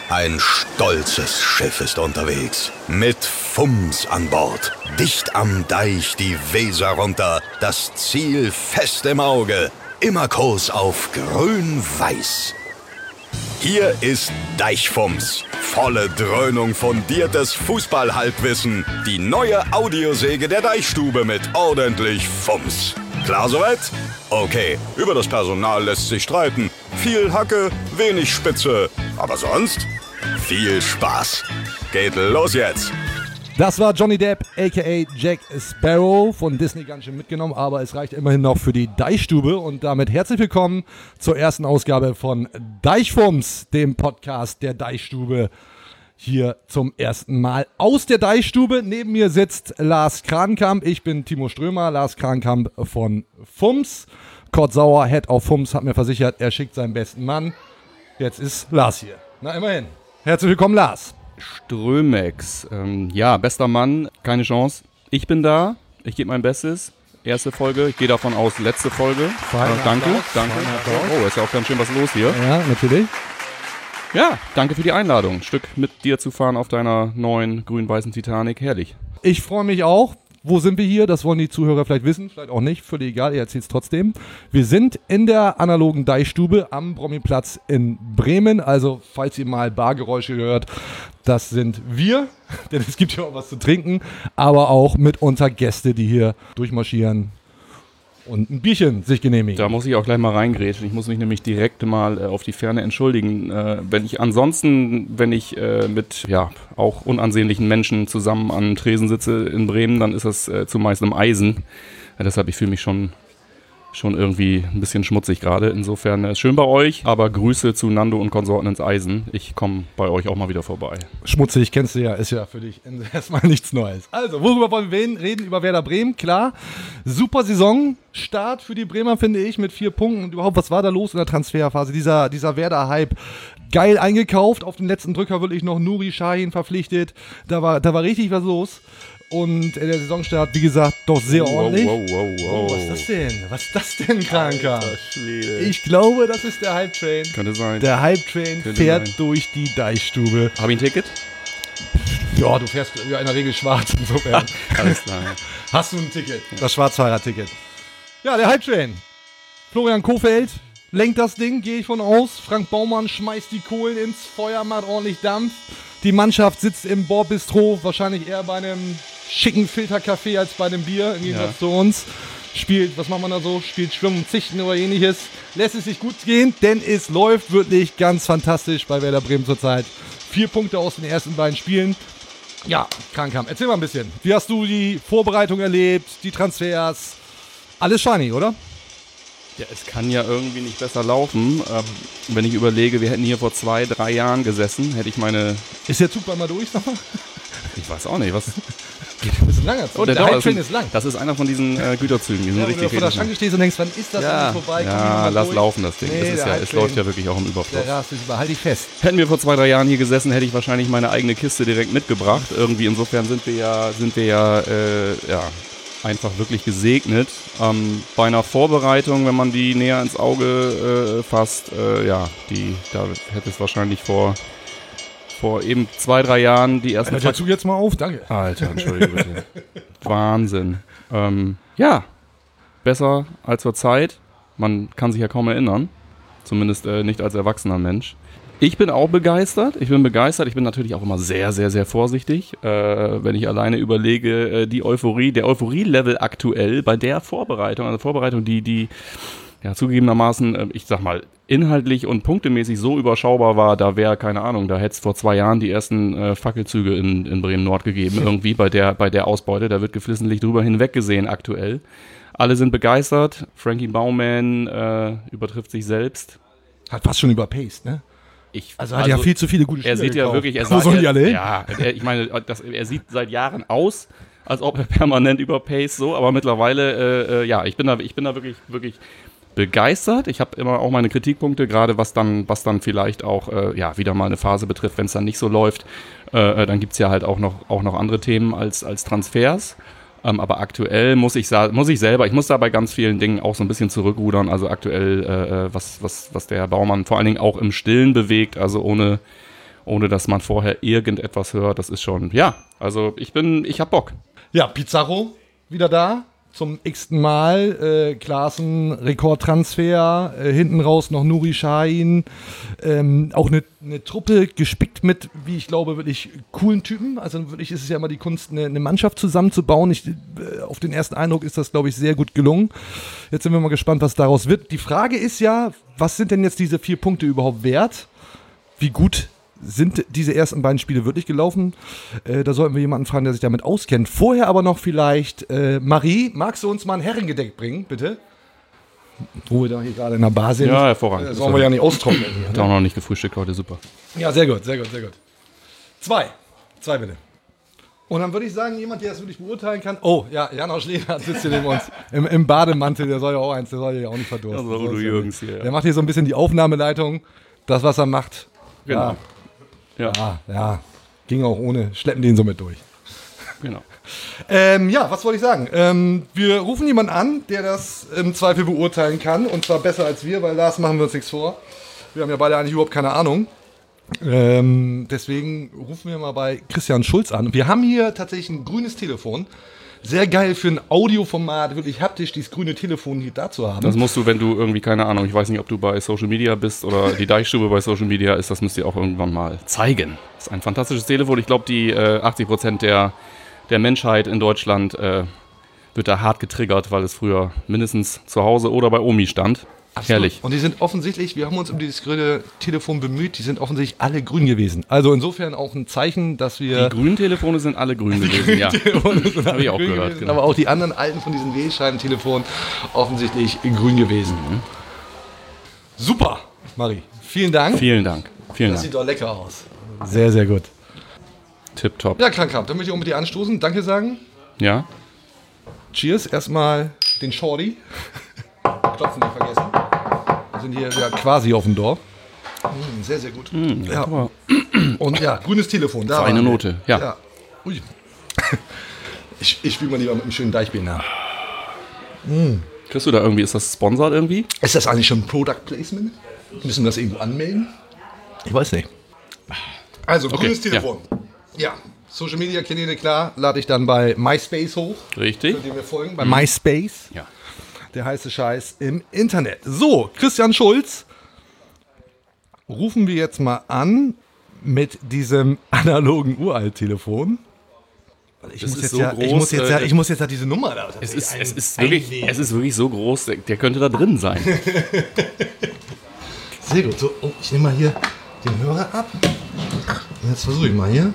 Ein stolzes Schiff ist unterwegs. Mit Fums an Bord. Dicht am Deich die Weser runter. Das Ziel fest im Auge. Immer Kurs auf grün-weiß. Hier ist Deichfums. Volle Dröhnung fundiertes Fußballhalbwissen. Die neue Audiosäge der Deichstube mit ordentlich Fums. Klar soweit? Okay, über das Personal lässt sich streiten. Viel Hacke, wenig Spitze. Aber sonst viel Spaß. Geht los jetzt. Das war Johnny Depp, a.k.a. Jack Sparrow, von Disney ganz schön mitgenommen, aber es reicht immerhin noch für die Deichstube. Und damit herzlich willkommen zur ersten Ausgabe von Deichfums, dem Podcast der Deichstube. Hier zum ersten Mal aus der Deichstube. Neben mir sitzt Lars Krankamp. Ich bin Timo Strömer, Lars Krankamp von Fums. Kurt Sauer, Head of Fums, hat mir versichert, er schickt seinen besten Mann. Jetzt ist Lars hier. Na, immerhin. Herzlich willkommen, Lars. Strömex. Ja, bester Mann, keine Chance. Ich bin da, ich gebe mein Bestes. Erste Folge, ich gehe davon aus, letzte Folge. Danke. Oh, ist ja auch ganz schön was los hier. Ja, natürlich. Ja, danke für die Einladung. Ein Stück mit dir zu fahren auf deiner neuen grün-weißen Titanic. Herrlich. Ich freue mich auch. Wo sind wir hier? Das wollen die Zuhörer vielleicht wissen, vielleicht auch nicht. Völlig egal, ihr erzählt es trotzdem. Wir sind in der analogen Deichstube am Bromiplatz in Bremen. Also, falls ihr mal Bargeräusche hört, das sind wir. Denn es gibt ja auch was zu trinken. Aber auch mitunter Gäste, die hier durchmarschieren und ein Bierchen sich genehmigen. Da muss ich auch gleich mal reingrätschen. Ich muss mich nämlich direkt mal auf die Ferne entschuldigen. Wenn ich mit auch unansehnlichen Menschen zusammen an Tresen sitze in Bremen, dann ist das zumeist im Eisen. Deshalb, ich fühle mich schon irgendwie ein bisschen schmutzig gerade. Insofern ist schön bei euch, aber Grüße zu Nando und Konsorten ins Eisen. Ich komme bei euch auch mal wieder vorbei. Schmutzig, kennst du ja, ist ja für dich erstmal nichts Neues. Also, worüber wollen wir reden? Über Werder Bremen, klar. Super Saisonstart für die Bremer, finde ich, mit 4 Punkten. Und überhaupt, was war da los in der Transferphase? Dieser Werder-Hype. Geil eingekauft, auf den letzten Drücker wirklich noch Nuri Sahin verpflichtet. Da war richtig was los. Und der Saisonstart, wie gesagt, doch sehr ordentlich. Wow. Was ist das denn? Was ist das denn, Kranker? Ich glaube, das ist der Hype-Train. Könnte sein. Der Hype-Train fährt durch die Deichstube. Hab ich ein Ticket? Ja, du fährst ja in der Regel schwarz. Insofern. Alles klar. Hast du ein Ticket? Das Schwarzfahrer-Ticket. Ja, der Hype-Train. Florian Kohfeldt lenkt das Ding, gehe ich von aus. Frank Baumann schmeißt die Kohlen ins Feuer, macht ordentlich Dampf. Die Mannschaft sitzt im Bordbistro, wahrscheinlich eher bei einem schicken Filterkaffee als bei einem Bier, im Gegensatz zu uns. Spielt, was macht man da so? Spielt Schwimmen, Zichten oder ähnliches. Lässt es sich gut gehen, denn es läuft wirklich ganz fantastisch bei Werder Bremen zurzeit. 4 Punkte aus den ersten beiden Spielen. Ja, Krankamp, erzähl mal ein bisschen. Wie hast du die Vorbereitung erlebt, die Transfers? Alles shiny, oder? Ja, es kann ja irgendwie nicht besser laufen. Wenn ich überlege, wir hätten hier vor 2-3 Jahren gesessen, hätte ich meine... Ist der Zug bald mal durch nochmal? Ich weiß auch nicht, was... Das ist ein langer Zug. Oh, der Hype-Train ist lang. Das ist einer von diesen Güterzügen. Die sind richtig, wenn du vor der Schranke stehst und denkst, wann ist das endlich vorbei? Ja, lass laufen das Ding. Nee, es läuft ja wirklich auch im Überfluss. Der rast dich über. Halt dich fest. Hätten wir vor 2-3 Jahren hier gesessen, hätte ich wahrscheinlich meine eigene Kiste direkt mitgebracht. Irgendwie insofern sind wir ja einfach wirklich gesegnet. Bei einer Vorbereitung, wenn man die näher ins Auge fasst, da hätte es wahrscheinlich vor eben 2-3 Jahren die ersten... Hört der Zug jetzt mal auf? Danke. Alter, entschuldige bitte. Wahnsinn. Besser als zur Zeit. Man kann sich ja kaum erinnern. Zumindest nicht als erwachsener Mensch. Ich bin auch begeistert. Ich bin natürlich auch immer sehr, sehr, sehr vorsichtig. Wenn ich alleine überlege, der Euphorie-Level aktuell bei der Vorbereitung, die zugegebenermaßen, ich sag mal, inhaltlich und punktemäßig so überschaubar war, da wäre, keine Ahnung, da hätte es vor 2 Jahren die ersten Fackelzüge in Bremen-Nord gegeben, irgendwie bei der Ausbeute. Da wird geflissentlich drüber hinweggesehen aktuell. Alle sind begeistert. Frankie Baumann übertrifft sich selbst. Hat fast schon überpaced, ne? Hat ja viel zu viele gute Spieler. Er sieht gekauft. ja wirklich, Wo sollen die alle hin? Ja, ich meine, er sieht seit Jahren aus, als ob er permanent überpaced, so, aber mittlerweile, ich bin da wirklich, wirklich begeistert. Ich habe immer auch meine Kritikpunkte, gerade was dann vielleicht auch wieder mal eine Phase betrifft, wenn es dann nicht so läuft. Dann gibt es ja halt auch noch andere Themen als Transfers. Aber aktuell muss ich da bei ganz vielen Dingen auch so ein bisschen zurückrudern. Also aktuell, was der Herr Baumann vor allen Dingen auch im Stillen bewegt, also ohne ohne dass man vorher irgendetwas hört. Das ist schon, ja, also ich hab Bock. Ja, Pizarro wieder da. Zum x-ten Mal. Klaassen, Rekordtransfer. Hinten raus noch Nuri Sahin. Auch eine Truppe gespickt mit, wie ich glaube, wirklich coolen Typen. Also wirklich ist es ja immer die Kunst, eine Mannschaft zusammenzubauen. Auf den ersten Eindruck ist das, glaube ich, sehr gut gelungen. Jetzt sind wir mal gespannt, was daraus wird. Die Frage ist ja, was sind denn jetzt diese 4 Punkte überhaupt wert? Wie gut sind diese ersten beiden Spiele wirklich gelaufen? Da sollten wir jemanden fragen, der sich damit auskennt. Vorher aber noch vielleicht, Marie, magst du uns mal ein Herrengedeck bringen, bitte? Wo wir da hier gerade in der Bar sind. Ja, hervorragend. Sollen wir ja nicht austrocknen. Hier, Hat auch noch nicht gefrühstückt heute, super. Ja, sehr gut. 2 bitte. Und dann würde ich sagen, jemand, der das wirklich beurteilen kann. Oh, ja, Janosch Lehnert sitzt hier neben uns im Bademantel, der soll ja auch nicht verdursten. Also Udo Jürgens hier. Der macht hier so ein bisschen die Aufnahmeleitung. Das, was er macht. Genau. Ja, ging auch ohne. Schleppen den so mit durch. Genau. Ja, was wollte ich sagen? Wir rufen jemanden an, der das im Zweifel beurteilen kann. Und zwar besser als wir, weil Lars machen wir uns nichts vor. Wir haben ja beide eigentlich überhaupt keine Ahnung. Deswegen rufen wir mal bei Christian Schulz an. Wir haben hier tatsächlich ein grünes Telefon. Sehr geil für ein Audioformat, wirklich haptisch, dieses grüne Telefon hier da zu haben. Das musst du, wenn du irgendwie, keine Ahnung, ich weiß nicht, ob du bei Social Media bist oder die Deichstube bei Social Media ist, das müsst ihr auch irgendwann mal zeigen. Das ist ein fantastisches Telefon. Ich glaube, die 80% der Menschheit in Deutschland wird da hart getriggert, weil es früher mindestens zu Hause oder bei Omi stand. Absolut. Herrlich. Und die sind offensichtlich, wir haben uns um dieses grüne Telefon bemüht, die sind offensichtlich alle grün gewesen. Also insofern auch ein Zeichen, dass wir... Die grünen Telefone sind alle grün gewesen, ja. Habe ich auch gehört. Gewesen, genau. Aber auch die anderen alten von diesen Wählscheibentelefonen offensichtlich grün gewesen. Super, Marie. Vielen Dank. Vielen Dank. Das sieht doch lecker aus. Sehr, sehr gut. Tipptopp. Ja, Krank, dann möchte ich auch mit dir anstoßen. Danke sagen. Ja. Cheers. Erstmal den Shorty. Klopfen nicht vergessen. Wir sind hier ja quasi auf dem Dorf. Sehr, sehr gut. Ja. Und ja, grünes Telefon. Da eine Note, ja. Ui. Ich spiele mal lieber mit einem schönen Deichbier nach. Kriegst du da irgendwie, ist das sponsored irgendwie? Ist das eigentlich schon Product Placement? Müssen wir das irgendwo anmelden? Ich weiß nicht. Also, grünes Telefon. Ja. Social Media Kanäle, klar, lade ich dann bei MySpace hoch. Richtig. Könnt ihr mir folgen? Bei MySpace. Ja. Der heiße Scheiß im Internet. So, Christian Schulz. Rufen wir jetzt mal an mit diesem analogen Uralt-Telefon. Ich muss jetzt diese Nummer da. Es ist wirklich so groß, der könnte da drin sein. Sehr gut. So, ich nehme mal hier den Hörer ab. Und jetzt versuche ich mal hier.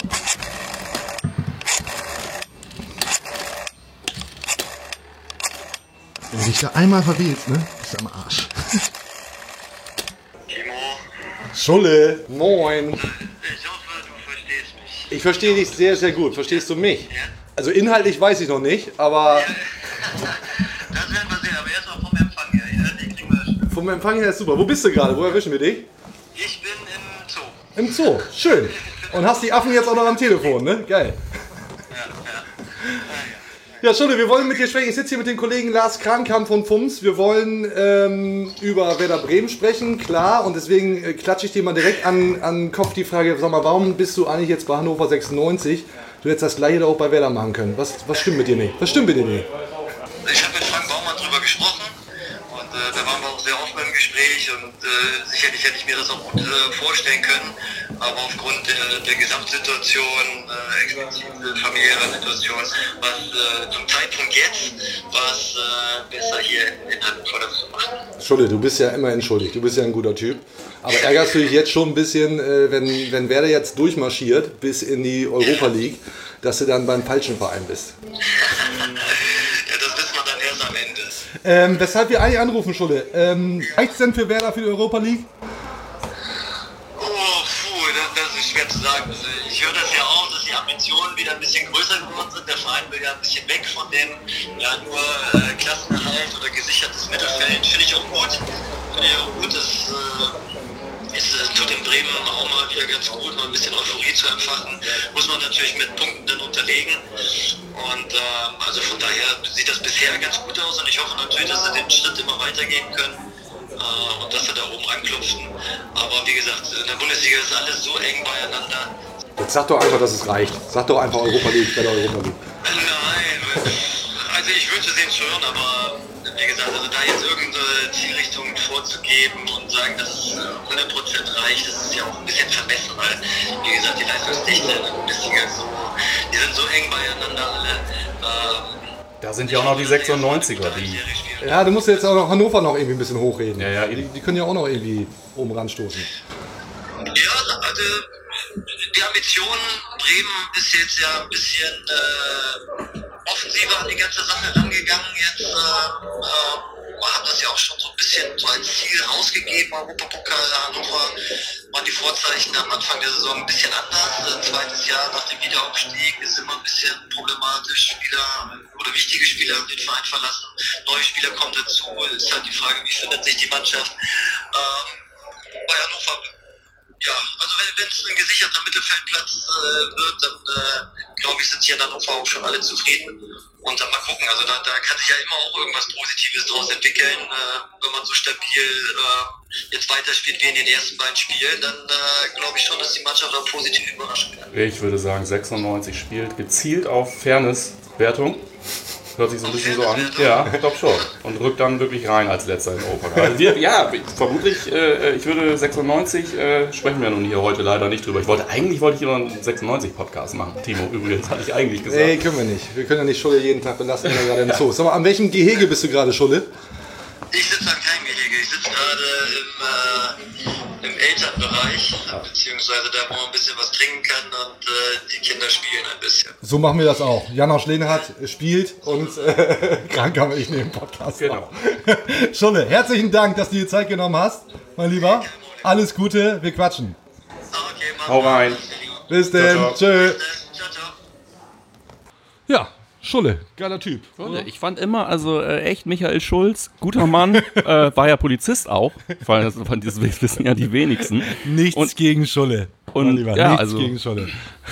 Wenn du dich da einmal verwählst, ne? Bist du am Arsch. Timo, Schulle, moin. ich hoffe, du verstehst mich. Ich verstehe dich sehr, sehr gut. Verstehst du mich? Ja? Also inhaltlich weiß ich noch nicht, aber Das werden wir sehen, aber erstmal vom Empfang her. Inhaltlich kriegen wir das schon. vom Empfang her ist super. Wo bist du gerade? Wo erwischen wir dich? Ich bin im Zoo. Im Zoo. Schön. Und hast die Affen jetzt auch noch am Telefon, ne? Geil. Ja, Schulle, wir wollen mit dir sprechen. Ich sitze hier mit den Kollegen Lars Krankamp von FUMS. Wir wollen über Werder Bremen sprechen, klar. Und deswegen klatsche ich dir mal direkt an den Kopf die Frage, sag mal, warum bist du eigentlich jetzt bei Hannover 96? Du hättest das gleiche da auch bei Werder machen können. Was stimmt mit dir nicht? Was stimmt mit dir nicht? Ich habe mit Frank Baumann drüber gesprochen und da waren wir auch sehr offen im Gespräch und sicherlich hätte ich mir das auch gut vorstellen können, aber aufgrund der Gesamtsituation, explizit familiärer Situation, was zum Zeitpunkt jetzt war es besser hier in Hannover zu machen. Schulle, du bist ja immer entschuldigt. Du bist ja ein guter Typ. Aber ärgerst du dich jetzt schon ein bisschen, wenn Werder jetzt durchmarschiert bis in die Europa League, dass du dann beim falschen Verein bist? Ja, das wissen wir dann erst am Ende. Weshalb wir eigentlich anrufen, Schulle. Reicht's denn für Werder für die Europa League? Das ist schwer zu sagen. Also ich höre das ja auch, dass die Ambitionen wieder ein bisschen größer geworden sind. Der Verein will ja ein bisschen weg von dem nur Klassenerhalt oder gesichertes Mittelfeld. Finde ich auch gut. Es tut in Bremen auch mal wieder ganz gut, mal ein bisschen Euphorie zu empfachen. Muss man natürlich mit Punkten dann unterlegen. Und also von daher sieht das bisher ganz gut aus und ich hoffe natürlich, dass sie den Schritt immer weitergehen können. und dass sie da oben anklopften. Aber wie gesagt, in der Bundesliga ist alles so eng beieinander. Jetzt sag doch einfach, dass es reicht. Sag doch einfach Europa League bei der Europa League. Nein, also ich wünsche es eben schon, aber wie gesagt, also da jetzt irgendeine Zielrichtung vorzugeben und sagen, dass es 100% reicht, das ist ja auch ein bisschen vermessen, weil, wie gesagt, die Leistungsdichte in der Bundesliga ist so, die sind so eng beieinander alle. Da sind ja auch noch die 96er, die... Ja, du musst jetzt auch noch Hannover noch irgendwie ein bisschen hochreden. Ja, die können ja auch noch irgendwie oben ranstoßen. Ja, also die Ambition, Bremen ist jetzt ja ein bisschen offensiver an die ganze Sache rangegangen. Jetzt haben das ja auch schon so ein bisschen so als Ziel rausgegeben. Europapokal Hannover waren die Vorzeichen am Anfang der Saison ein bisschen anders. Zweites Jahr nach dem Wiederaufstieg ist immer ein bisschen problematisch. Spieler oder wichtige Spieler haben den Verein verlassen. Neue Spieler kommen dazu. Ist halt die Frage, wie findet sich die Mannschaft. Bei Hannover, ja, also wenn es ein gesicherter Mittelfeldplatz wird, dann glaube ich, sind hier in Hannover auch schon alle zufrieden. Und dann mal gucken, also da kann sich ja immer auch irgendwas Positives daraus entwickeln. Wenn man so stabil jetzt weiterspielt wie in den ersten beiden Spielen, dann glaube ich schon, dass die Mannschaft auch positiv überraschen kann. Ich würde sagen, 96 spielt gezielt auf Fairness-Wertung. Hört sich so ein bisschen so an. Ja, ich glaube schon. Und rückt dann wirklich rein als letzter in Europa. Also vermutlich, ich würde 96, sprechen wir nun hier heute leider nicht drüber. Eigentlich wollte ich hier noch einen 96-Podcast machen. Timo, übrigens, hatte ich eigentlich gesagt. Nee, können wir nicht. Wir können ja nicht Schulle jeden Tag belasten, wenn er gerade im Zoo ist. Sag mal, an welchem Gehege bist du gerade, Schulle? Ich sitze an keinem Gehege. Ich sitze gerade im Elternbereich, beziehungsweise da, wo man ein bisschen was trinken kann und die Kinder spielen ein bisschen. So machen wir das auch. Janosch Lehnhardt spielt und krank haben wir nicht neben dem Podcast. Genau. Schulle, herzlichen Dank, dass du dir Zeit genommen hast, mein Lieber. Alles Gute, wir quatschen. Okay, Hau rein. Bis denn. Ciao, ciao. Tschö. Ciao, ciao. Ja, Schulle, geiler Typ. Ich fand immer, also echt Michael Schulz, guter Mann, war ja Polizist auch, weil das wissen ja die wenigsten. Nichts gegen Schulle. Und Lieber, ja, nichts also gegen Schulle.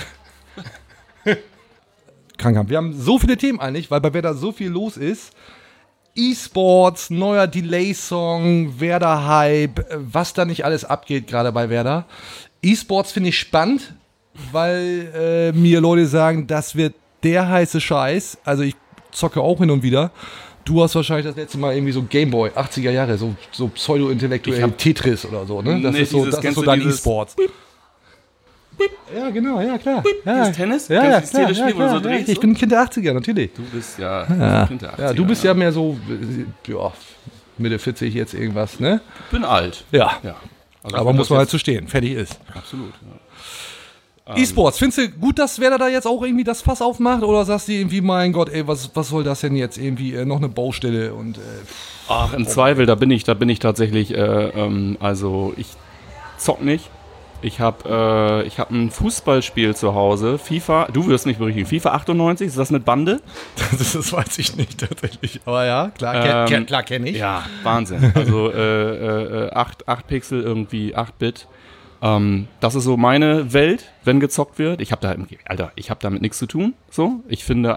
Krankhaft. Wir haben so viele Themen eigentlich, weil bei Werder so viel los ist. E-Sports, neuer Delay-Song, Werder-Hype, was da nicht alles abgeht gerade bei Werder. E-Sports finde ich spannend, weil mir Leute sagen, das wird der heiße Scheiß. Also ich zocke auch hin und wieder. Du hast wahrscheinlich das letzte Mal irgendwie so Gameboy, 80er Jahre, so pseudo-intellektuell Tetris oder so, ne? Das ist so dein E-Sports. Ja, genau, ja, klar. Das Tennis? Ja, das Telespiel, wo du so drehst? Ich bin Kind der 80er, natürlich. Du bist ja Kind der 80er. Ja, du bist ja mehr so, ja, Mitte 40 jetzt irgendwas, ne? Ich bin alt. Ja. Also Aber muss man halt so stehen, fertig ist. Absolut, ja. E-Sports, findest du gut, dass Werder da jetzt auch irgendwie das Fass aufmacht? Oder sagst du irgendwie, mein Gott, ey, was soll das denn jetzt irgendwie, noch eine Baustelle und... Ach, im Zweifel, da bin ich tatsächlich, also ich zock nicht. Ich hab ein Fußballspiel zu Hause, FIFA, du wirst mich berichtigen, FIFA 98, ist das mit Bande? Das weiß ich nicht tatsächlich, aber ja, klar, klar kenne ich. Ja, Wahnsinn, also 8 Pixel irgendwie, 8-Bit. Das ist so meine Welt, wenn gezockt wird. Ich habe damit nichts zu tun. So, ich finde,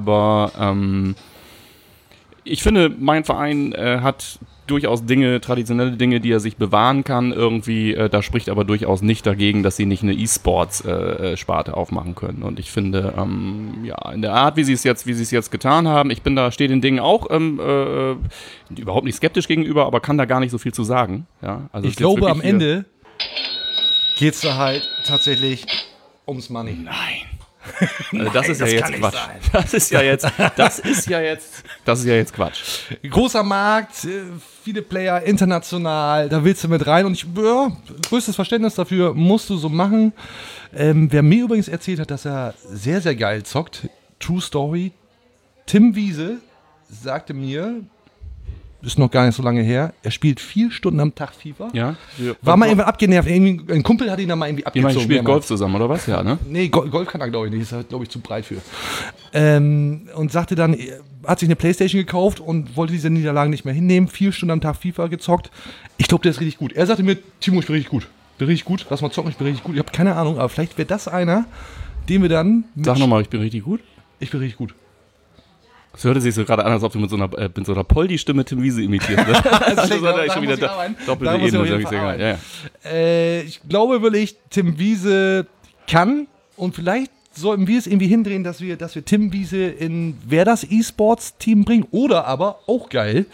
mein Verein hat durchaus traditionelle Dinge, die er sich bewahren kann. Irgendwie, da spricht aber durchaus nicht dagegen, dass sie nicht eine E-Sports-Sparte aufmachen können. Und ich finde, in der Art, wie sie es jetzt getan haben, stehe den Dingen auch überhaupt nicht skeptisch gegenüber, aber kann da gar nicht so viel zu sagen. Ja, also ich glaube, am Ende geht's da halt tatsächlich ums Money. Nein. Also das ist ja jetzt Quatsch. Das ist ja jetzt Quatsch. Großer Markt, viele Player, international, da willst du mit rein und größtes Verständnis dafür musst du so machen. Wer mir übrigens erzählt hat, dass er sehr, sehr geil zockt, True Story, Tim Wiese sagte mir, ist noch gar nicht so lange her, er spielt 4 Stunden am Tag FIFA. Ja. War mal irgendwann abgenervt. Ein Kumpel hat ihn dann mal irgendwie abgezogen. Ihr spielt Golf zusammen, oder was? Ja, ne? Nee, Golf kann er, glaube ich, nicht. Ist halt, glaube ich, zu breit für. Und sagte dann, hat sich eine Playstation gekauft und wollte diese Niederlagen nicht mehr hinnehmen. 4 Stunden am Tag FIFA gezockt. Ich glaube, der ist richtig gut. Er sagte mir, Timo, ich bin richtig gut. Lass mal zocken, ich bin richtig gut. Ich habe keine Ahnung, aber vielleicht wäre das einer, den wir dann... Sag nochmal, ich bin richtig gut. Ich bin richtig gut. Es hörte sich so gerade an, als ob du mit so einer Poldi-Stimme Tim Wiese imitierst. Ne? Das ist schon wieder doppelte Ebene. Ich glaube wirklich, Tim Wiese kann und vielleicht sollten wir es irgendwie hindrehen, dass wir Tim Wiese in das E-Sports-Team bringen. Oder aber, auch geil,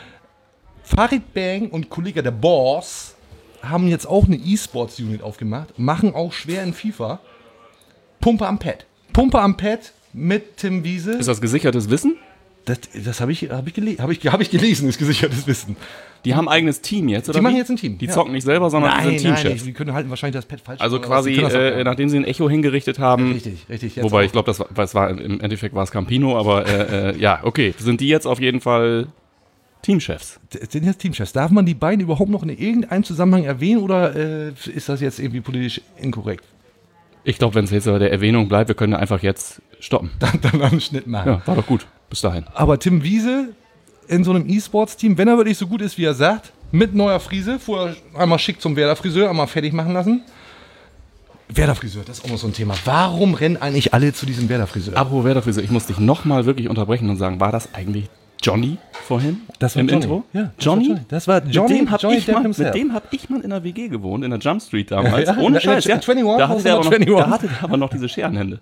Farid Bang und Kollege der Boss haben jetzt auch eine E-Sports-Unit aufgemacht, machen auch schwer in FIFA. Pumpe am Pad mit Tim Wiese. Ist das gesichertes Wissen? Das habe ich gelesen, ist gesichertes Wissen. Die haben ein eigenes Team jetzt, oder? Die machen jetzt ein Team. Die zocken nicht selber, sondern die sind Teamchefs. Nein, die können halten wahrscheinlich das Pad falsch. Also quasi, nachdem sie ein Echo hingerichtet haben. Richtig. Wobei, ich glaube, im Endeffekt war es Campino, aber ja, okay. Sind die jetzt auf jeden Fall Teamchefs? Sind jetzt Teamchefs. Darf man die beiden überhaupt noch in irgendeinem Zusammenhang erwähnen oder ist das jetzt irgendwie politisch inkorrekt? Ich glaube, wenn es jetzt aber der Erwähnung bleibt, wir können einfach jetzt stoppen. Dann einen Schnitt machen. Ja, war doch gut. Bis dahin. Aber Tim Wiese in so einem E-Sports-Team, wenn er wirklich so gut ist, wie er sagt, mit neuer Frise, vorher einmal schick zum Werder-Friseur, einmal fertig machen lassen. Werder-Friseur, das ist auch noch so ein Thema. Warum rennen eigentlich alle zu diesem Werder-Friseur? Apropos Werder-Friseur, ich muss dich nochmal wirklich unterbrechen und sagen, war das eigentlich Johnny vorhin? Das war im Johnny. Intro? Ja, Johnny? Das war Johnny. Mit dem habe ich, himself. ich mal in der WG gewohnt, in der Jump Street damals. Ja, Ohne Scheiß. in der 21, da hatte der 21. aber noch diese Scherenhände.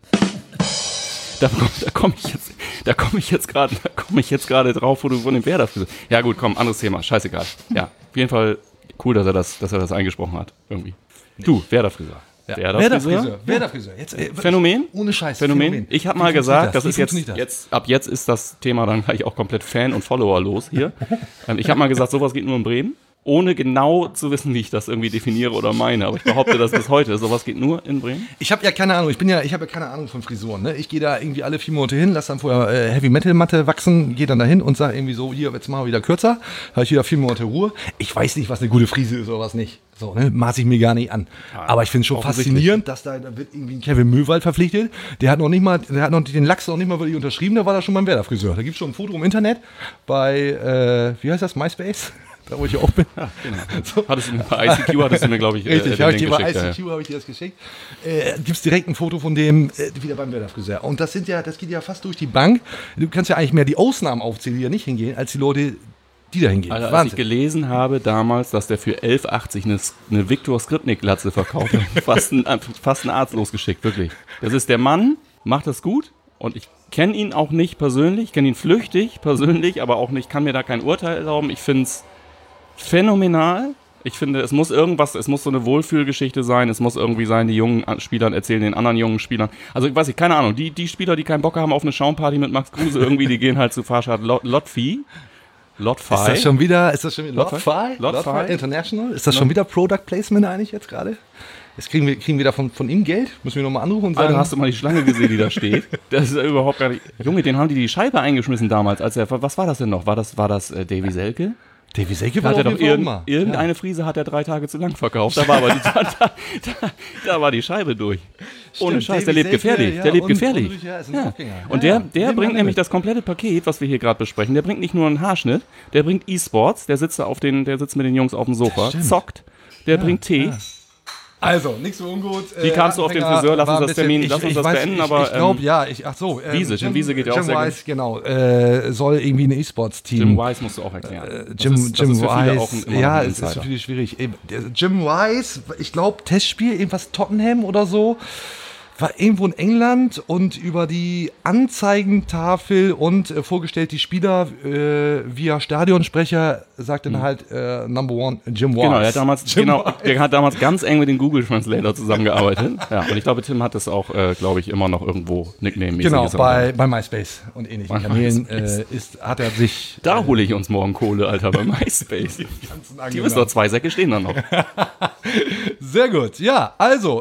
Da komme ich jetzt gerade drauf, wo du von dem Werder-Friseur. Ja gut, komm, anderes Thema, scheißegal. Ja, auf jeden Fall cool, dass er das eingesprochen hat, irgendwie. Du, Werder-Friseur. Ja. Werder-Friseur. Jetzt, Phänomen? Ohne Scheiß. Phänomen. Ich habe mal gesagt, das ist ab jetzt ist das Thema dann gleich auch komplett Fan- und Follower-los hier. Ich habe mal gesagt, sowas geht nur in Bremen. Ohne genau zu wissen, wie ich das irgendwie definiere oder meine. Aber ich behaupte das bis heute. Sowas geht nur in Bremen. Ich habe ja keine Ahnung. Ich habe ja keine Ahnung von Frisuren. Ne? Ich gehe da irgendwie alle 4 Monate hin, lasse dann vorher Heavy-Metal-Matte wachsen, gehe dann da hin und sage irgendwie so, hier, jetzt machen wir wieder kürzer. Habe ich wieder 4 Monate Ruhe. Ich weiß nicht, was eine gute Frise ist oder was nicht. So, ne? Maß ich mir gar nicht an. Ja, aber ich finde es schon faszinierend, dass da wird irgendwie ein Kevin Möwald verpflichtet. Der hat noch den Lachs noch nicht mal wirklich unterschrieben. Da war da schon beim Werder-Friseur. Da gibt es schon ein Foto im Internet bei, wie heißt das, MySpace? Da wo ich auch bin. Ja, genau. So. Bei ICQ hattest du mir, glaube ich, richtig, bei ICQ habe ich dir das geschickt. Gibt es direkt ein Foto von dem wieder beim Werder-Friseur. Und das geht ja fast durch die Bank. Du kannst ja eigentlich mehr die Ausnahmen aufzählen, die ja nicht hingehen, als die Leute, die da hingehen. Also, als ich gelesen habe damals, dass der für 11,80 eine Viktor Skripnik-Glatze verkauft hat, fast einen Arzt losgeschickt, wirklich. Das ist der Mann, macht das gut und ich kenne ihn auch nicht persönlich, kenne ihn flüchtig persönlich, aber auch nicht, kann mir da kein Urteil erlauben. Ich finde es phänomenal. Ich finde, es muss so eine Wohlfühlgeschichte sein, es muss irgendwie sein, die jungen Spielern erzählen den anderen jungen Spielern. Also ich weiß nicht, keine Ahnung, die Spieler, die keinen Bock haben auf eine Schaumparty mit Max Kruse irgendwie, die gehen halt zu Fahrschad Lotfi. Ist das schon wieder Lotfi International? Ist das schon wieder Product Placement eigentlich jetzt gerade? Jetzt kriegen wir da von ihm Geld? Müssen wir nochmal anrufen und sagen... Alter, hast du mal die Schlange gesehen, die da steht? Das ist ja überhaupt gar nicht... Junge, den haben die Scheibe eingeschmissen damals. Was war das denn noch? War das Davy Selke? Davy Selke war doch irgendeine Frise hat er 3 Tage zu lang verkauft. Da war aber da war die Scheibe durch. Stimmt, ohne Scheiß, Davy der lebt Selke, gefährlich. ja, der lebt und gefährlich. Und der bringt nämlich das komplette Paket, was wir hier gerade besprechen. Der bringt nicht nur einen Haarschnitt, der bringt E-Sports, der sitzt mit den Jungs auf dem Sofa, zockt, der bringt Tee. Ja. Also, nichts so ungut. Wie kamst du auf den Friseur? Lass uns das beenden. Aber ich glaube, Jim Wiese geht ja auch sehr Wise, gut. Genau, soll irgendwie ein E-Sports-Team. Jim Wise musst du auch erklären. Jim Wise, ja, es ist für viele schwierig. Jim Wise, ich glaube, Testspiel, irgendwas Tottenham oder so, war irgendwo in England und über die Anzeigentafel und vorgestellt die Spieler via Stadionsprecher sagt dann halt Number One Jim Wise. Der hat damals ganz eng mit dem Google Translator zusammengearbeitet. Ja, und ich glaube, Tim hat das auch, glaube ich, immer noch irgendwo Nickname-mäßig. Genau, bei MySpace und ähnlichen Kanälen hat er sich... Da hole ich uns morgen Kohle, Alter, bei MySpace. Die wissen doch, 2 Säcke stehen da noch. Sehr gut, ja, also,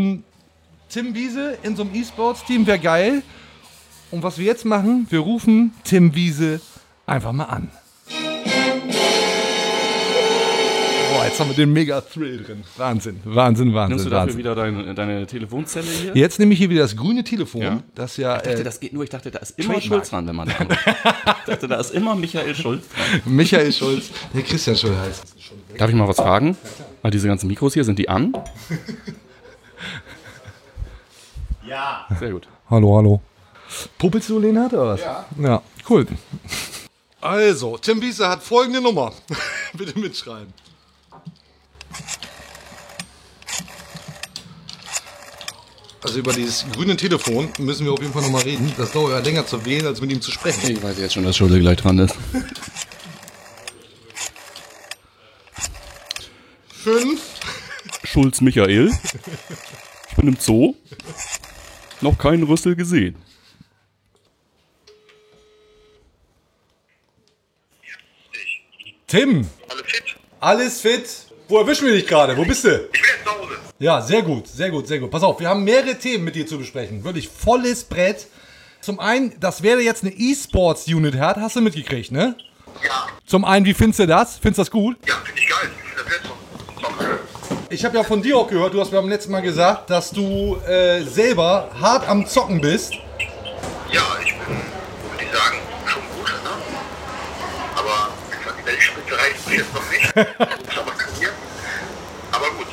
Tim Wiese in so einem E-Sports-Team wäre geil. Und was wir jetzt machen, wir rufen Tim Wiese einfach mal an. Boah, jetzt haben wir den Mega-Thrill drin. Wahnsinn. Nimmst du dafür wieder deine Telefonzelle hier? Jetzt nehme ich hier wieder das grüne Telefon. Ja. Das ja, ich dachte, das geht nur. Ich dachte, da ist immer Schulz dran, wenn man da anruft. Ich dachte, da ist immer Michael Schulz dran. Michael Schulz, der Christian Schulz heißt. Darf ich mal was fragen? Weil diese ganzen Mikros hier, sind die an? Ja. Sehr gut. Hallo. Puppelst du, Lenhard, oder was? Ja. Ja, Sekunden. Also, Tim Wiese hat folgende Nummer. Bitte mitschreiben. Also über dieses grüne Telefon müssen wir auf jeden Fall nochmal reden. Das dauert ja länger zu wählen, als mit ihm zu sprechen. Ich weiß jetzt schon, dass Schulze gleich dran ist. 5. Schulz Michael. Ich bin im Zoo. Noch keinen Rüssel gesehen. Tim, Alle fit? alles fit? Wo erwischen wir dich gerade? Wo bist du? Ich bin jetzt zu Hause. Ja, sehr gut, sehr gut, sehr gut. Pass auf, wir haben mehrere Themen mit dir zu besprechen. Wirklich volles Brett. Zum einen, dass Werder jetzt eine E-Sports-Unit hat, hast du mitgekriegt, ne? Ja. Zum einen, wie findest du das? Findest du das gut? Ja, finde ich geil. Ich finde das jetzt so. Ich habe ja von dir auch gehört, du hast mir beim letzten Mal gesagt, dass du selber hart am Zocken bist. Ja, ich bin, würde ich sagen, schon gut, ne? Aber die Weltspitze reicht mir jetzt noch nicht. Ich aber trainieren. Aber gut,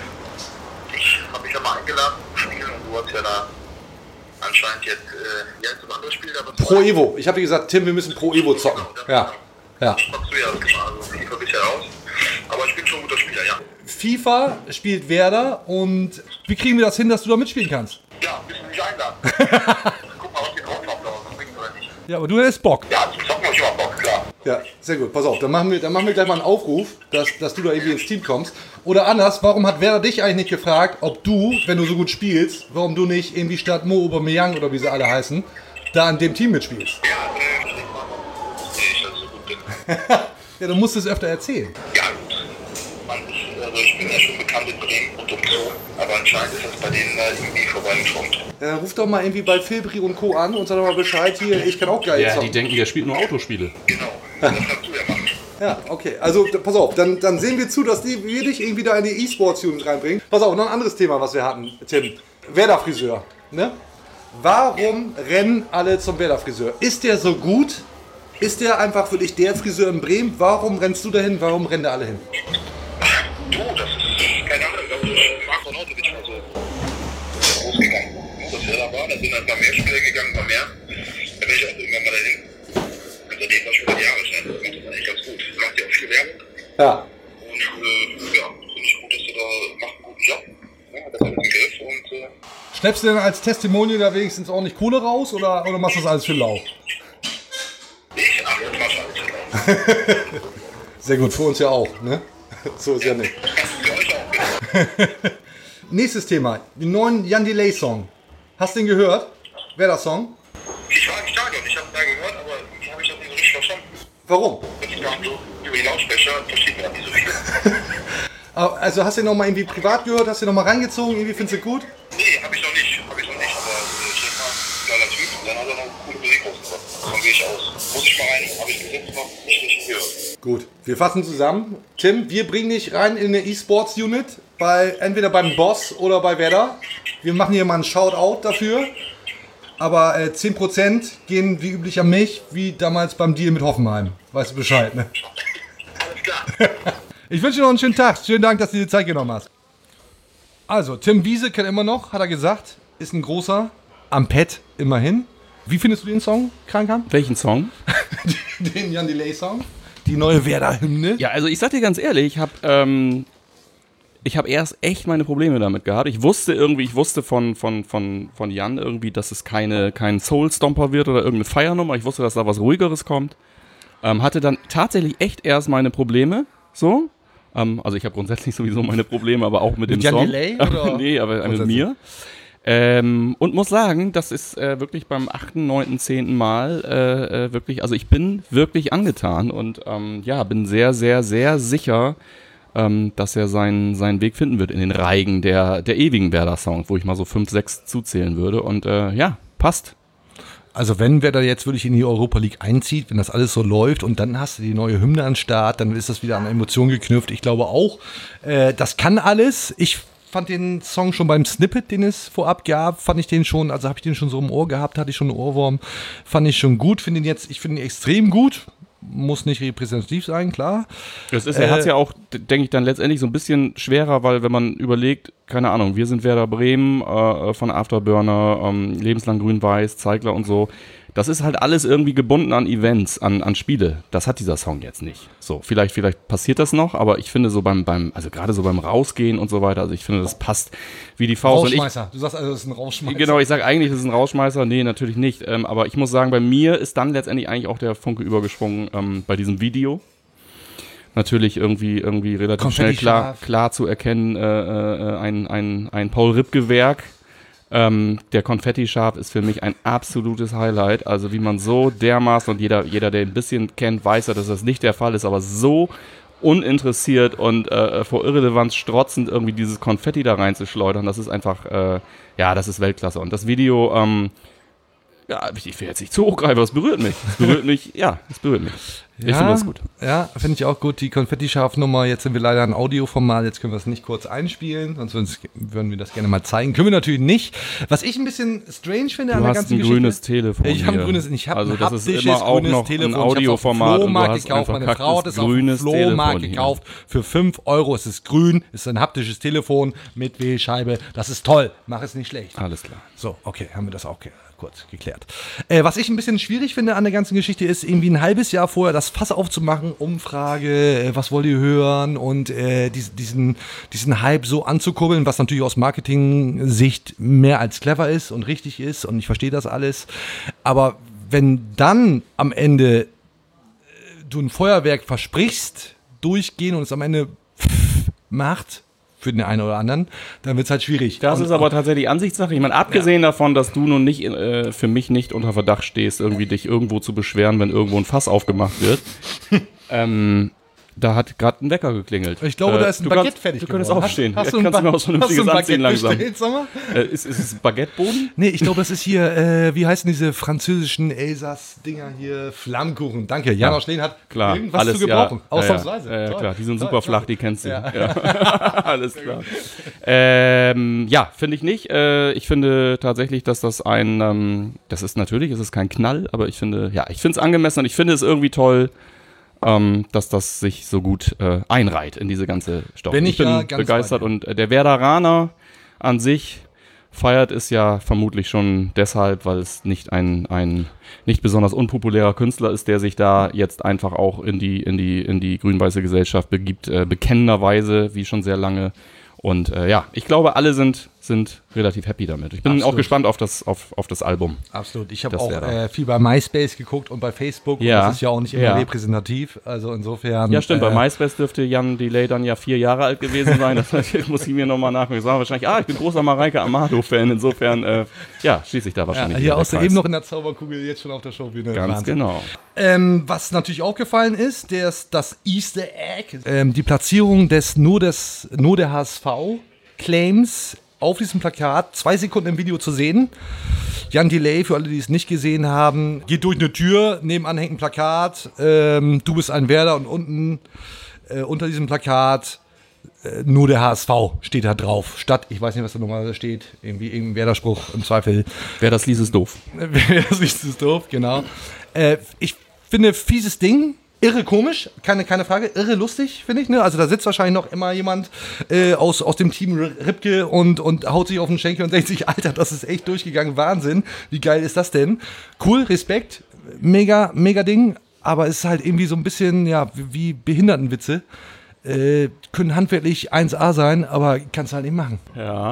ich habe mich ja mal eingeladen zum Spielen und du hast ja da anscheinend jetzt ein anderes Spiel da. Pro Evo. Ich habe gesagt, Tim, wir müssen Pro Evo zocken. Ja. Ja. Machst du ja immer, also FIFA bist ja raus. Aber ich bin schon ein guter Spieler, ja. FIFA spielt Werder und wie kriegen wir das hin, dass du da mitspielen kannst? Ja, müssen wir mich einladen. Guck mal, was hier drauf kommt, ob das bringt oder nicht. Ja, aber du hättest Bock. Ja, zum Zocken habe ich immer Bock, klar. Ja, sehr gut. Pass auf, dann machen wir gleich mal einen Aufruf, dass du da irgendwie ins Team kommst. Oder anders, warum hat Werder dich eigentlich nicht gefragt, ob du, wenn du so gut spielst, warum du nicht irgendwie statt Mo Aubameyang oder wie sie alle heißen, da an dem Team mitspielst? Ja, ich denke mal, dass ich so gut bin. Ja, du musst es öfter erzählen. Ja, gut. Ich bin ja schon bekannt in Bremen und um Zoo, aber anscheinend ist das bei denen da irgendwie vorbeigeschwommt. Ruf doch mal irgendwie bei Filbri und Co. an und sag doch mal Bescheid hier, ich kann auch geil Ja, zocken. die denken, der spielt nur Autospiele. Genau, das kannst du ja machen. Ja, okay. Also, pass auf, dann sehen wir zu, dass wir dich irgendwie da in die E-Sports-Unit reinbringen. Pass auf, noch ein anderes Thema, was wir hatten, Tim. Werder-Friseur, ne? Warum rennen alle zum Werder-Friseur? Ist der so gut? Ist der einfach für dich der Friseur in Bremen? Warum rennst du dahin? Warum rennen da alle hin? Du, das ist keine Ahnung, da ist Marco Nautovic mal so großgegangen. Das wäre da war, da sind ein paar mehr Spieler gegangen, ein paar mehr. Da bin ich auch irgendwann mal dahin. Und seitdem war schon über die Jahre schon. Das macht das eigentlich ganz gut. Macht ja auch viel Werbung. Ja. Und ja, finde ich gut, dass du da macht einen guten Job. Ja, hat das alles im Griff und Schleppst du denn als Testimonial da wenigstens ordentlich Kohle raus oder machst du das alles für lau? ich achte fast alles drauf. Sehr gut, für uns ja auch, ne? So ist ja nicht. Für euch auch. Nächstes Thema, den neuen Jan Delay Song. Hast du den gehört? Wer das Song? Ich war im Stadion, ich habe da gehört, aber irgendwie habe ich das nicht so richtig verstanden. Warum? Das ist gar so über die Lautsprecher, versteht man nicht so viel. Also hast du den noch mal irgendwie privat gehört? Hast du den noch mal reingezogen? Irgendwie findest du gut? Nee, habe ich noch nicht, aber ich denke mal, geiler Typ, dann hat er noch coole Musik rausgebracht. Davon gehe ich aus. Muss ich mal rein, habe ich bis jetzt noch nicht richtig gehört. Gut, wir fassen zusammen. Tim, wir bringen dich rein in eine E-Sports-Unit, entweder beim Boss oder bei Werder. Wir machen hier mal einen Shoutout dafür. Aber 10% gehen wie üblich an mich, wie damals beim Deal mit Hoffenheim. Weißt du Bescheid, ne? Alles klar. Ich wünsche dir noch einen schönen Tag. Schönen Dank, dass du dir die Zeit genommen hast. Also, Tim Wiese kennt immer noch, hat er gesagt, ist ein großer, am Pad immerhin. Wie findest du den Song, Krankham? Welchen Song? Den Jan Delay Song? Die neue Werder-Hymne? Ja, also ich sag dir ganz ehrlich, ich hab erst echt meine Probleme damit gehabt. Ich wusste von Jan irgendwie, dass es kein Soul-Stomper wird oder irgendeine Feiernummer. Ich wusste, dass da was Ruhigeres kommt. Hatte dann tatsächlich echt erst meine Probleme, so. Also ich habe grundsätzlich sowieso meine Probleme, aber auch mit dem Jan Song. Delay, oder? Nee, aber mit mir. Und muss sagen, das ist wirklich beim 8., 9., 10. Mal wirklich, also ich bin wirklich angetan und bin sehr, sehr, sehr sicher, dass er seinen Weg finden wird in den Reigen der ewigen Werder-Songs, wo ich mal so 5, 6 zuzählen würde und passt. Also wenn Werder jetzt wirklich in die Europa League einzieht, wenn das alles so läuft und dann hast du die neue Hymne an Start, dann ist das wieder an Emotionen geknüpft. Ich glaube auch, das kann alles. Ich fand den Song schon beim Snippet, den es vorab gab, habe ich den schon so im Ohr gehabt, hatte ich schon einen Ohrwurm, fand ich schon gut, ich finde ihn extrem gut. Muss nicht repräsentativ sein, klar. Er hat es ja auch, denke ich, dann letztendlich so ein bisschen schwerer, weil wenn man überlegt, keine Ahnung, wir sind Werder Bremen von Afterburner, lebenslang grün-weiß, Zeigler und so, Das ist halt alles irgendwie gebunden an Events, an Spiele. Das hat dieser Song jetzt nicht. So, vielleicht passiert das noch, aber ich finde so also gerade so beim Rausgehen und so weiter, also ich finde, das passt wie die Faust. Rausschmeißer. Du sagst also, das ist ein Rausschmeißer. Genau, ich sage eigentlich, das ist ein Rausschmeißer. Nee, natürlich nicht. Aber ich muss sagen, bei mir ist dann letztendlich eigentlich auch der Funke übergesprungen bei diesem Video. Natürlich irgendwie relativ schnell klar zu erkennen, ein Paul-Ripke-Werk. Der Konfetti-Schaf ist für mich ein absolutes Highlight. Also wie man so dermaßen, und jeder, der ein bisschen kennt, weiß ja, dass das nicht der Fall ist, aber so uninteressiert und vor Irrelevanz strotzend irgendwie dieses Konfetti da reinzuschleudern, das ist einfach, das ist Weltklasse. Und das Video, ich will jetzt nicht zu hochgreifen, aber es berührt mich. Es berührt mich. Ich finde das gut. Ja, finde ich auch gut. Die Konfetti-Schaf-Nummer, jetzt sind wir leider ein Audioformat, jetzt können wir es nicht kurz einspielen, sonst würden wir das gerne mal zeigen. Können wir natürlich nicht. Was ich ein bisschen strange finde an der ganzen Geschichte. Du hast ein grünes Telefon. Ich habe ein das ist immer auch noch ein Audioformat. Ich habe es auf dem Flohmarkt gekauft. Meine Frau hat es auf dem Flohmarkt gekauft. Für 5 €. Es ist grün, es ist ein haptisches Telefon mit Wählscheibe. Das ist toll. Mach es nicht schlecht. Alles klar. So, okay, haben wir das auch kurz geklärt. Was ich ein bisschen schwierig finde an der ganzen Geschichte ist, irgendwie ein halbes Jahr vorher das Fass aufzumachen, Umfrage, was wollt ihr hören und diesen Hype so anzukurbeln, was natürlich aus Marketing-Sicht mehr als clever ist und richtig ist und ich verstehe das alles. Aber wenn dann am Ende du ein Feuerwerk versprichst, durchgehen und es am Ende macht, für den einen oder anderen, dann wird es halt schwierig. Das ist aber tatsächlich Ansichtssache. Ich meine, abgesehen davon, dass du nun nicht für mich nicht unter Verdacht stehst, irgendwie dich irgendwo zu beschweren, wenn irgendwo ein Fass aufgemacht wird, da hat gerade ein Wecker geklingelt. Ich glaube, da ist ein Baguette fertig geworden. Du könntest aufstehen. Kannst du mir was Vernünftiges anziehen langsam. Bestellt, sag mal? Ist es Baguetteboden? Nee, ich glaube, das ist hier, wie heißen diese französischen Elsass-Dinger hier? Flammkuchen. Danke. Janosch Lehn hat irgendwas alles, zu gebrauchen. Ja, ausnahmsweise. Ja, klar. Die sind super flach, die kennst du. Ja. Alles klar. Finde ich nicht. Ich finde tatsächlich, dass das es ist kein Knall, aber ich finde es angemessen und ich finde es irgendwie toll, dass das sich so gut einreiht in diese ganze Story. Ich bin begeistert und der Werderaner an sich feiert es ja vermutlich schon deshalb, weil es nicht ein nicht besonders unpopulärer Künstler ist, der sich da jetzt einfach auch in die grün-weiße Gesellschaft begibt, bekennenderweise, wie schon sehr lange. Und ich glaube, alle sind relativ happy damit. Ich bin auch gespannt auf das Album. Absolut. Ich habe auch viel bei MySpace geguckt und bei Facebook. Ja. Und das ist ja auch nicht immer repräsentativ. Also insofern. Ja, stimmt. Bei MySpace dürfte Jan Delay dann ja 4 Jahre alt gewesen sein. Das muss ich mir nochmal nachgucken. Ich sage wahrscheinlich, ich bin großer Mareike Amado-Fan. Insofern, schließe ich da wahrscheinlich. Hier aus eben noch in der Zauberkugel, jetzt schon auf der Showbühne. Ganz Wahnsinn. Genau. Was natürlich aufgefallen ist, das Easter Egg, die Platzierung nur der HSV-Claims auf diesem Plakat, 2 Sekunden im Video zu sehen. Jan Delay, für alle, die es nicht gesehen haben, geht durch eine Tür, nebenan hängt ein Plakat, du bist ein Werder und unten unter diesem Plakat nur der HSV steht da drauf. Statt, ich weiß nicht, was da nochmal steht, irgendwie irgendein Werder-Spruch im Zweifel. Wer das liest, ist doof. Wer das liest, ist doof, genau. Ich finde, fieses Ding. Irre komisch, keine Frage, irre lustig, finde ich. Ne? Also da sitzt wahrscheinlich noch immer jemand aus dem Team Ripke und haut sich auf den Schenkel und denkt sich, Alter, das ist echt durchgegangen, Wahnsinn. Wie geil ist das denn? Cool, Respekt, mega Ding, aber es ist halt irgendwie so ein bisschen, wie Behindertenwitze. Können handwerklich 1A sein, aber kannst du halt nicht machen.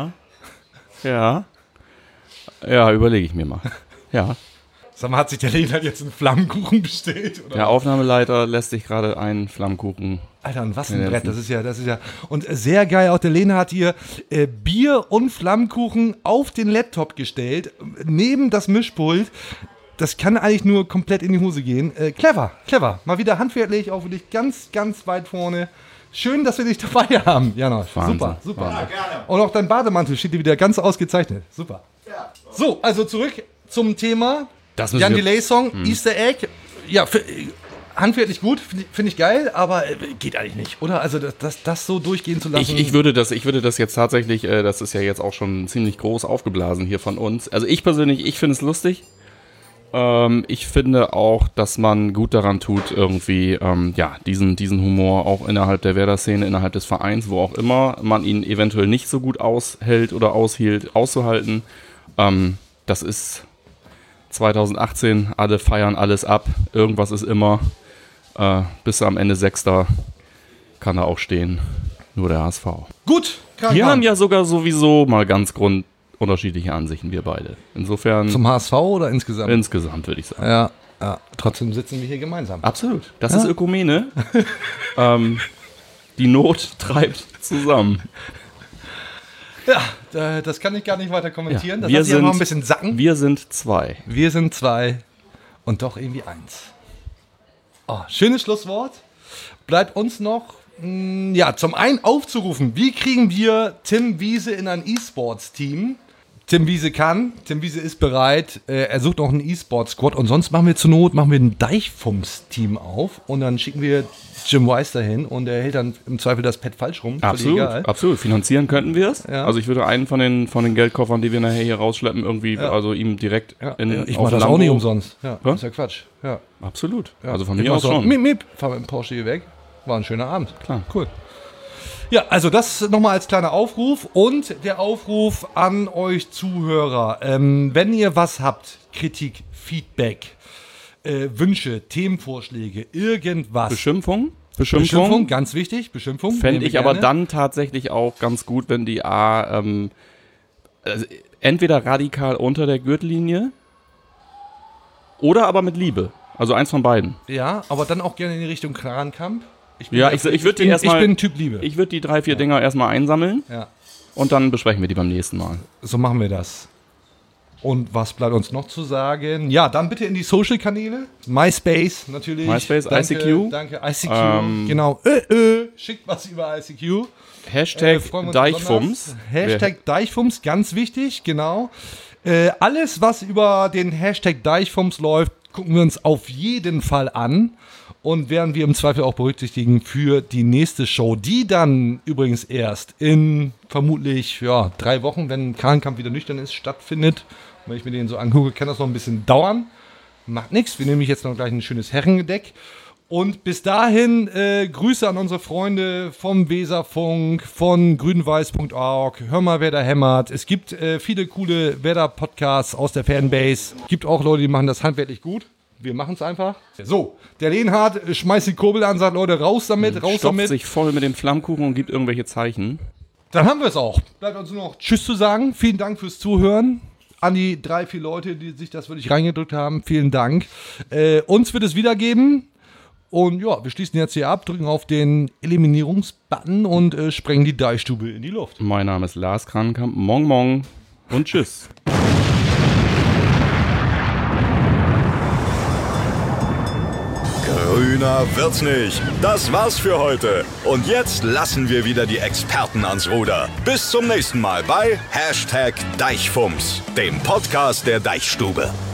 Ja, überlege ich mir mal. Ja. Sag mal, hat sich der Lehn halt jetzt einen Flammkuchen bestellt? Oder? Der Aufnahmeleiter lässt sich gerade einen Flammkuchen. Alter, und was ein Brett, das ist ja. Und sehr geil, auch der Lehn hat hier Bier und Flammkuchen auf den Laptop gestellt, neben das Mischpult. Das kann eigentlich nur komplett in die Hose gehen. Clever. Mal wieder handwerklich, auch wirklich ganz weit vorne. Schön, dass wir dich dabei haben, Janosch. Super. Ja, und auch dein Bademantel steht dir wieder ganz ausgezeichnet. Super. Ja. So, also zurück zum Thema. Jan Delay Song, Easter Egg. Ja, handwerklich gut, finde ich geil, aber geht eigentlich nicht, oder? Also das so durchgehen zu lassen. Ich würde das jetzt tatsächlich, das ist ja jetzt auch schon ziemlich groß aufgeblasen hier von uns. Also ich persönlich, ich finde es lustig. Ich finde auch, dass man gut daran tut, irgendwie diesen Humor auch innerhalb der Werder-Szene, innerhalb des Vereins, wo auch immer man ihn eventuell nicht so gut aushält oder aushielt, auszuhalten. Das ist 2018, alle feiern alles ab, irgendwas ist immer. Bis am Ende 6. kann er auch stehen. Nur der HSV. Gut, Wir haben ja sogar sowieso mal ganz unterschiedliche Ansichten, wir beide. Insofern. Zum HSV oder insgesamt? Insgesamt, würde ich sagen. Ja, trotzdem sitzen wir hier gemeinsam. Absolut. Das ist Ökumene. Die Not treibt zusammen. Ja, das kann ich gar nicht weiter kommentieren. Ja, das lasse ich noch ein bisschen sacken. Wir sind 2. Wir sind 2 und doch irgendwie 1. Oh, schönes Schlusswort. Bleibt uns noch, zum einen aufzurufen, wie kriegen wir Tim Wiese in ein E-Sports-Team? Tim Wiese ist bereit, er sucht noch einen E-Sports-Squad und sonst machen wir ein Deichfumms-Team auf und dann schicken wir Jim Weiss dahin und er hält dann im Zweifel das Pad falsch rum. Absolut. Finanzieren könnten wir es. Ja. Also ich würde einen von den Geldkoffern, die wir nachher hier rausschleppen, irgendwie, also ihm direkt ich mache das auch nicht umsonst. Ja, ist ja Quatsch. Ja. Absolut. Ja. Also von mir aus schon. Fahr mit dem Porsche hier weg. War ein schöner Abend. Klar. Cool. Ja, also das nochmal als kleiner Aufruf und der Aufruf an euch Zuhörer. Wenn ihr was habt, Kritik, Feedback, Wünsche, Themenvorschläge, irgendwas. Beschimpfung, ganz wichtig, Beschimpfung. Fände ich aber dann tatsächlich auch ganz gut, wenn die entweder radikal unter der Gürtellinie oder aber mit Liebe. Also eins von beiden. Ja, aber dann auch gerne in die Richtung Krankamp. Ich bin Typ Liebe. Ich würde die 3-4 Dinger erstmal einsammeln und dann besprechen wir die beim nächsten Mal. So machen wir das. Und was bleibt uns noch zu sagen? Ja, dann bitte in die Social-Kanäle. MySpace natürlich. ICQ. Danke, ICQ. Genau. Schickt was über ICQ. Hashtag Deichfumms. Hashtag Deichfumms, ganz wichtig, genau. Alles, was über den Hashtag Deichfumms läuft, gucken wir uns auf jeden Fall an. Und werden wir im Zweifel auch berücksichtigen für die nächste Show, die dann übrigens erst in vermutlich 3 Wochen, wenn Krankamp wieder nüchtern ist, stattfindet. Und wenn ich mir den so angucke, kann das noch ein bisschen dauern. Macht nichts, wir nehmen jetzt noch gleich ein schönes Herrengedeck. Und bis dahin Grüße an unsere Freunde vom Weserfunk, von grünweiß.org. Hör mal, wer da hämmert. Es gibt viele coole Werder-Podcasts aus der Fanbase. Gibt auch Leute, die machen das handwerklich gut. Wir machen es einfach. So, der Lehnhardt schmeißt die Kurbel an, sagt, Leute, raus damit. Stopft sich voll mit dem Flammkuchen und gibt irgendwelche Zeichen. Dann haben wir es auch. Bleibt uns nur noch Tschüss zu sagen. Vielen Dank fürs Zuhören. An die 3-4 Leute, die sich das wirklich reingedrückt haben. Vielen Dank. Uns wird es wiedergeben. Und ja, wir schließen jetzt hier ab, drücken auf den Eliminierungsbutton und sprengen die Deichstube in die Luft. Mein Name ist Lars Krankamp. Mong Mong und Tschüss. Grüner wird's nicht. Das war's für heute. Und jetzt lassen wir wieder die Experten ans Ruder. Bis zum nächsten Mal bei #Deichfumms, dem Podcast der Deichstube.